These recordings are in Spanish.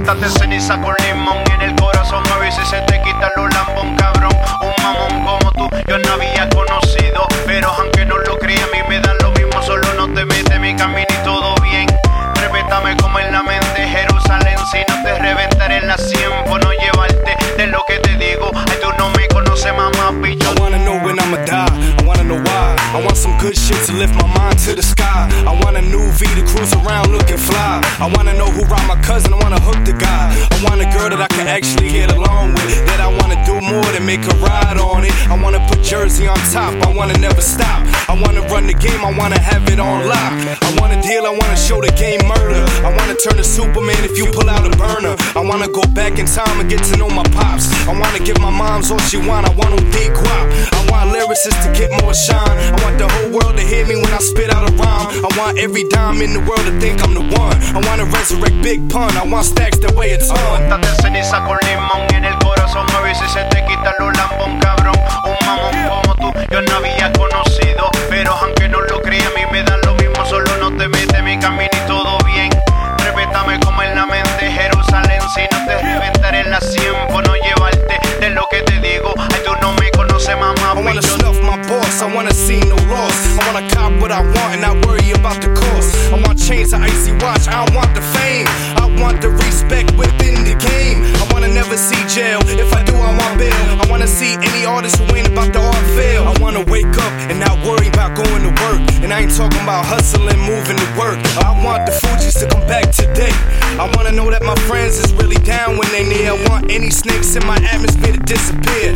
Untate ceniza con limón en el corazón, a ver si se te quita lo lambón, cabrón. Un mamón como tú yo no había conocido, pero aunque no lo creía, a mí me da lo mismo. Solo no te metes mi camino y todo bien. Respétame como en la mente Jerusalén, si no te reventaré en la 100 por no llevarte de lo que te digo. Ay, tú no me conoces, mamá, bicho. I wanna know when I'ma die, I wanna know why. I want some good shit to lift my mind to the sky. I want a new V to cruise around looking fly. I wanna know who robbed my cousin, I wanna hook the guy. I want a girl that I can actually get along with, that I wanna do more than make her ride on it. I wanna put Jersey on top, I wanna never stop. I wanna run the game, I wanna have it on lock. I wanna deal, I wanna show the game murder. I wanna turn to Superman if you pull out a burner. I wanna go back in time and get to know my pops. I wanna give my moms all she want, I want big guap. I want lyricists to get more shine. I want the whole world to hear me when I spit out a rhyme. I want every dime in the world to think I'm the one. I wanna resurrect Big Pun, I want stacks that weigh a ton. Untate ceniza con limón en el corazón, a ver si se te quita lo lambón, cabrón. Un mamón como tú yo no había conocido, pero aunque no lo creía, a mí me da lo mismo. Solo no te metes mi camino y todo bien. Respétame como en la mente Jerusalén, si no te reventaré en la 100 por no llevarte de lo que te digo. Ay, tú no me conoces, mamá, I wanna bicho. stuff my boss, I wanna see no loss. I wanna cop what I want and not worry about the cost. I want chains, an icy watch, I don't want the fame. I want the respect within the game. I wanna never see jail, if I do I want bail. I wanna see any artist who ain't about the art fail. I wanna wake up and not worry about going to work. And I ain't talking about hustling, moving to work. I want the Fugees to come back today. I wanna know that my friends is really down when they near. I want any snakes in my atmosphere to disappear.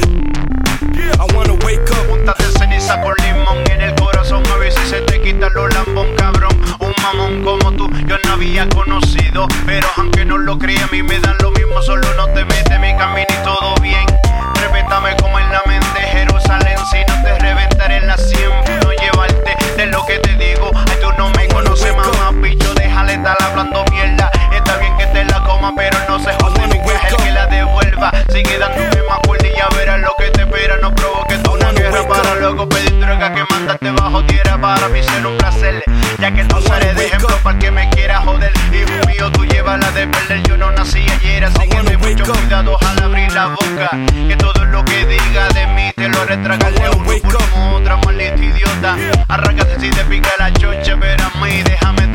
I wanna wake up. Untate ceniza con limón en el corazón, a ver si se te quita lo lambón, cabrón. Un mamón como tú yo no había conocido, pero aunque no lo creía, a mí me dan lo mismo. Solo no te metes mi camino y todo bien. Respétame como en la mente Jerusalén, si no te reventaré en la 100 por no llevarte de lo que te digo. Ay, tú no me conoces, mamá, bicho, déjale estar hablando mierda. Está bien que te la coma, pero no se jode, nunca es el que la devuelva. Sigue dándome más cuerda y ya verás lo que te espera. No provoques una guerra para luego pedir droga, que mandarte bajo tierra. Para mí será un placer, ya que no seré de ejemplo para el que me quiera joder. Hijo mío, tú llevas la de perder, yo no nací ayer, así que ten mucho cuidado al abrir la boca, que todo lo que diga de mí te lo retraga de uno por como otra maldita idiota. Arráncate si te pica la chocha, pero a mí déjame